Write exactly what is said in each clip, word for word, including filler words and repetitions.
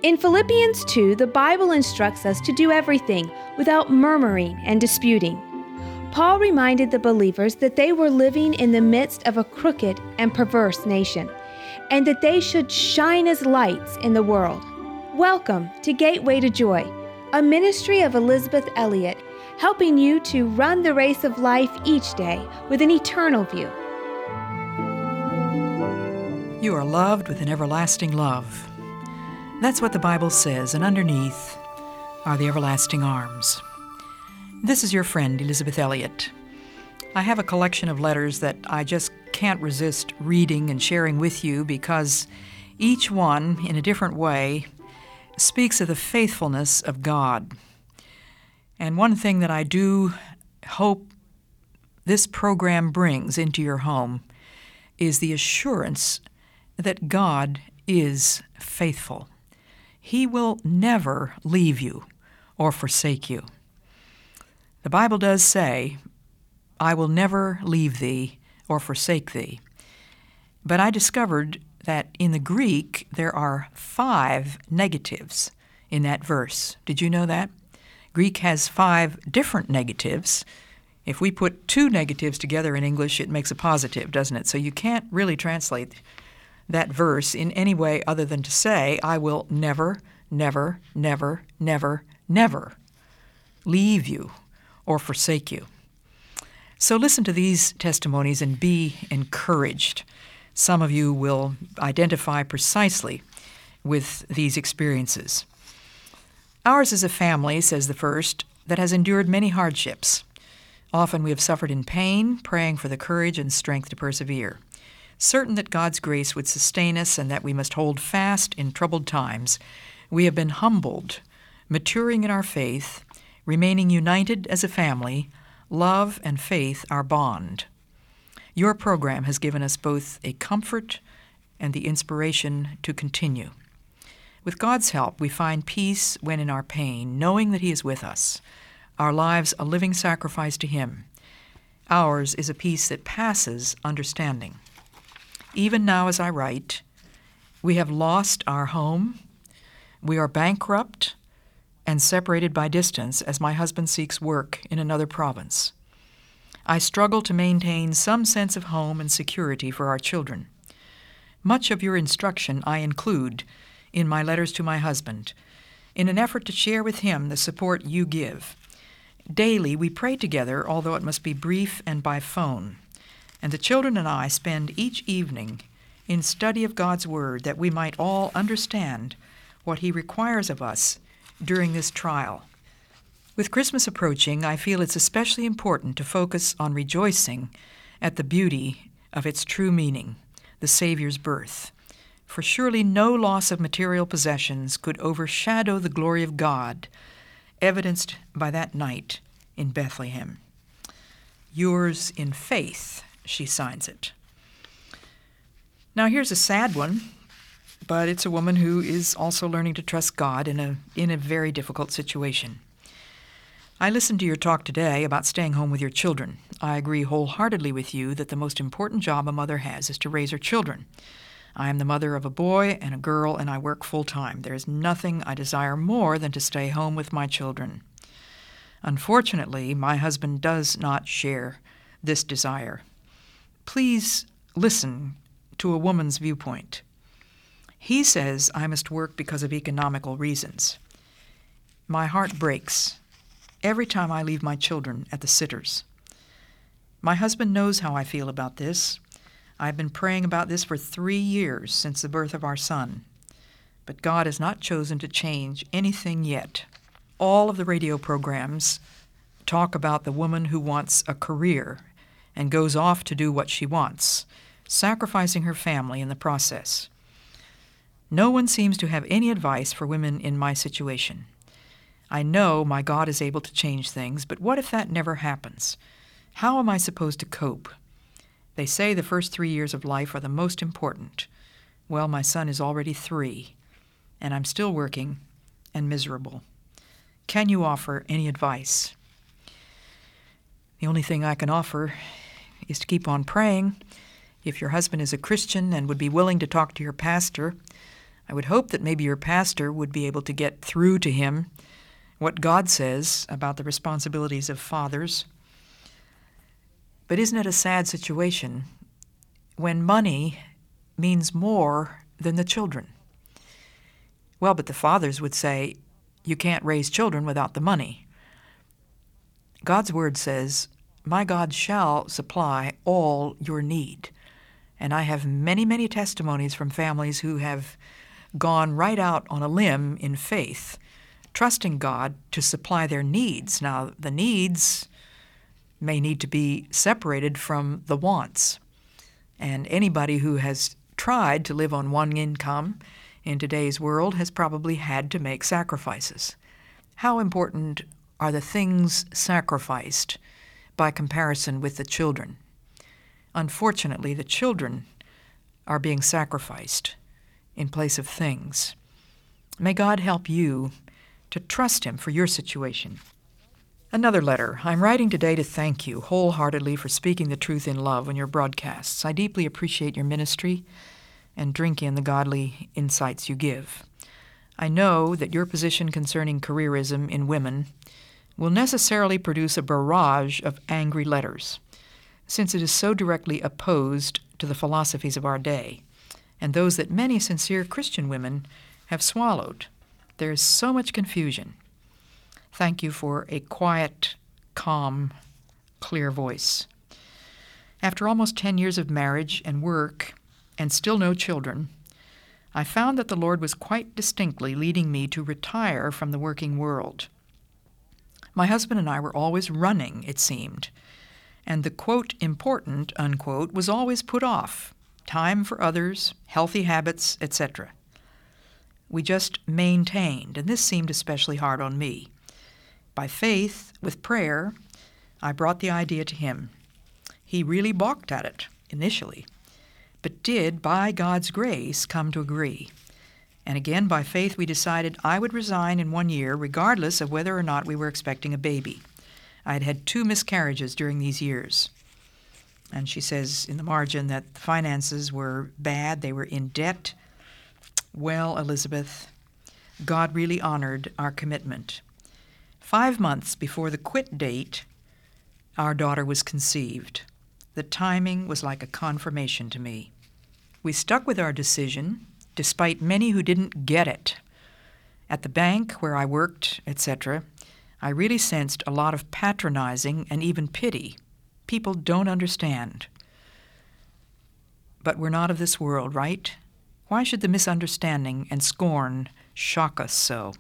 In Philippians two, the Bible instructs us to do everything without murmuring and disputing. Paul reminded the believers that they were living in the midst of a crooked and perverse nation, and that they should shine as lights in the world. Welcome to Gateway to Joy, a ministry of Elizabeth Elliot, helping you to run the race of life each day with an eternal view. You are loved with an everlasting love. That's what the Bible says, and underneath are the everlasting arms. This is your friend, Elizabeth Elliot. I have a collection of letters that I just can't resist reading and sharing with you because each one, in a different way, speaks of the faithfulness of God. And one thing that I do hope this program brings into your home is the assurance that God is faithful. He will never leave you or forsake you. The Bible does say, I will never leave thee or forsake thee. But I discovered that in the Greek, there are five negatives in that verse. Did you know that? Greek has five different negatives. If we put two negatives together in English, it makes a positive, doesn't it? So you can't really translate that verse in any way other than to say, I will never, never, never, never, never leave you or forsake you. So listen to these testimonies and be encouraged. Some of you will identify precisely with these experiences. Ours is a family, says the first, that has endured many hardships. Often we have suffered in pain, praying for the courage and strength to persevere. Certain that God's grace would sustain us and that we must hold fast in troubled times, we have been humbled, maturing in our faith, remaining united as a family, love and faith our bond. Your program has given us both a comfort and the inspiration to continue. With God's help, we find peace when in our pain, knowing that He is with us, our lives a living sacrifice to Him. Ours is a peace that passes understanding. Even now as I write, we have lost our home, we are bankrupt, and separated by distance as my husband seeks work in another province. I struggle to maintain some sense of home and security for our children. Much of your instruction I include in my letters to my husband, in an effort to share with him the support you give. Daily we pray together, although it must be brief and by phone, and the children and I spend each evening in study of God's Word that we might all understand what He requires of us during this trial. With Christmas approaching, I feel it's especially important to focus on rejoicing at the beauty of its true meaning, the Savior's birth. For surely no loss of material possessions could overshadow the glory of God, evidenced by that night in Bethlehem. Yours in faith, she signs it. Now here's a sad one, but it's a woman who is also learning to trust God in a in a very difficult situation. I listened to your talk today about staying home with your children. I agree wholeheartedly with you that the most important job a mother has is to raise her children. I am the mother of a boy and a girl, and I work full-time. There is nothing I desire more than to stay home with my children. Unfortunately, my husband does not share this desire. Please listen to a woman's viewpoint. He says I must work because of economical reasons. My heart breaks every time I leave my children at the sitters. My husband knows how I feel about this. I've been praying about this for three years since the birth of our son. But God has not chosen to change anything yet. All of the radio programs talk about the woman who wants a career and goes off to do what she wants, sacrificing her family in the process. No one seems to have any advice for women in my situation. I know my God is able to change things, but what if that never happens? How am I supposed to cope? They say the first three years of life are the most important. Well, my son is already three, and I'm still working and miserable. Can you offer any advice? The only thing I can offer is to keep on praying. If your husband is a Christian and would be willing to talk to your pastor, I would hope that maybe your pastor would be able to get through to him what God says about the responsibilities of fathers. But isn't it a sad situation when money means more than the children? Well, but the fathers would say, you can't raise children without the money. God's word says, my God shall supply all your need. And I have many, many testimonies from families who have gone right out on a limb in faith, trusting God to supply their needs. Now, the needs may need to be separated from the wants. And anybody who has tried to live on one income in today's world has probably had to make sacrifices. How important are the things sacrificed by comparison with the children? Unfortunately, the children are being sacrificed in place of things. May God help you to trust Him for your situation. Another letter. I'm writing today to thank you wholeheartedly for speaking the truth in love on your broadcasts. I deeply appreciate your ministry and drink in the godly insights you give. I know that your position concerning careerism in women will necessarily produce a barrage of angry letters, since it is so directly opposed to the philosophies of our day, and those that many sincere Christian women have swallowed. There is so much confusion. Thank you for a quiet, calm, clear voice. After almost ten years of marriage and work, and still no children, I found that the Lord was quite distinctly leading me to retire from the working world. My husband and I were always running, it seemed, and the, quote, important, unquote, was always put off. Time for others, healthy habits, et cetera. We just maintained, and this seemed especially hard on me. By faith, with prayer, I brought the idea to him. He really balked at it initially, but did, by God's grace, come to agree. And again, by faith, we decided I would resign in one year, regardless of whether or not we were expecting a baby. I had had two miscarriages during these years. And she says in the margin that the finances were bad, they were in debt. Well, Elizabeth, God really honored our commitment. Five months before the quit date, our daughter was conceived. The timing was like a confirmation to me. We stuck with our decision, despite many who didn't get it. At the bank where I worked, et cetera, I really sensed a lot of patronizing and even pity. People don't understand. But we're not of this world, right? Why should the misunderstanding and scorn shock us so?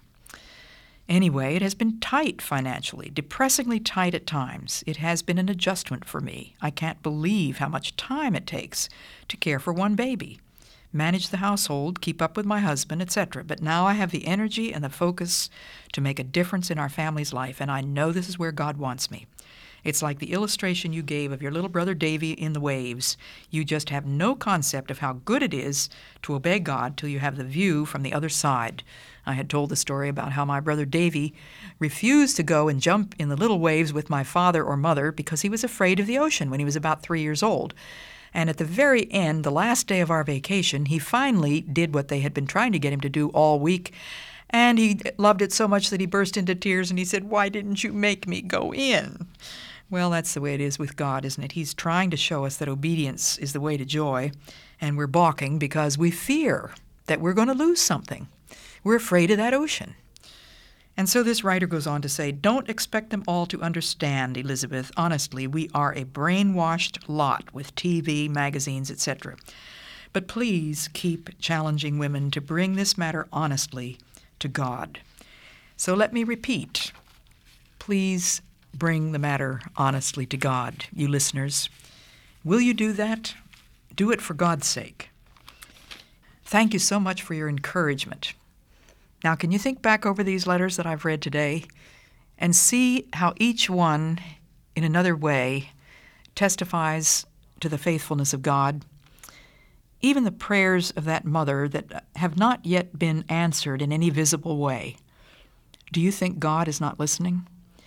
Anyway, it has been tight financially, depressingly tight at times. It has been an adjustment for me. I can't believe how much time it takes to care for one baby, manage the household, keep up with my husband, et cetera. But now I have the energy and the focus to make a difference in our family's life, and I know this is where God wants me. It's like the illustration you gave of your little brother Davy in the waves. You just have no concept of how good it is to obey God till you have the view from the other side. I had told the story about how my brother Davy refused to go and jump in the little waves with my father or mother because he was afraid of the ocean when he was about three years old. And at the very end, the last day of our vacation, he finally did what they had been trying to get him to do all week. And he loved it so much that he burst into tears and he said, "Why didn't you make me go in?" Well, that's the way it is with God, isn't it? He's trying to show us that obedience is the way to joy, and we're balking because we fear that we're going to lose something. We're afraid of that ocean. And so this writer goes on to say, don't expect them all to understand, Elizabeth. Honestly, we are a brainwashed lot with T V, magazines, et cetera. But please keep challenging women to bring this matter honestly to God. So let me repeat. Please bring the matter honestly to God, you listeners. Will you do that? Do it for God's sake. Thank you so much for your encouragement. Now, can you think back over these letters that I've read today and see how each one, in another way, testifies to the faithfulness of God? Even the prayers of that mother that have not yet been answered in any visible way. Do you think God is not listening?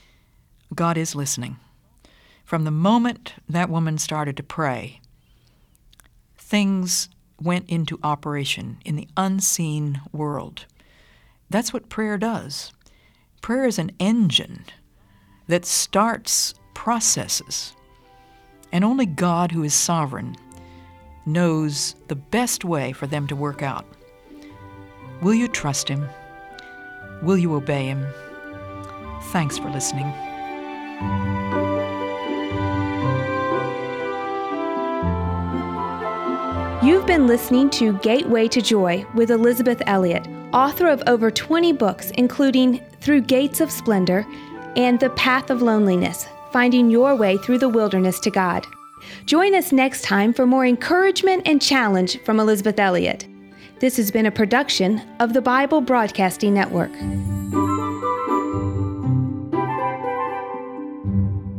God is listening. From the moment that woman started to pray, things went into operation in the unseen world. That's what prayer does. Prayer is an engine that starts processes, and only God, who is sovereign, knows the best way for them to work out. Will you trust Him? Will you obey Him? Thanks for listening. You've been listening to Gateway to Joy with Elisabeth Elliot, author of over twenty books, including Through Gates of Splendor and The Path of Loneliness, Finding Your Way Through the Wilderness to God. Join us next time for more encouragement and challenge from Elisabeth Elliot. This has been a production of the Bible Broadcasting Network.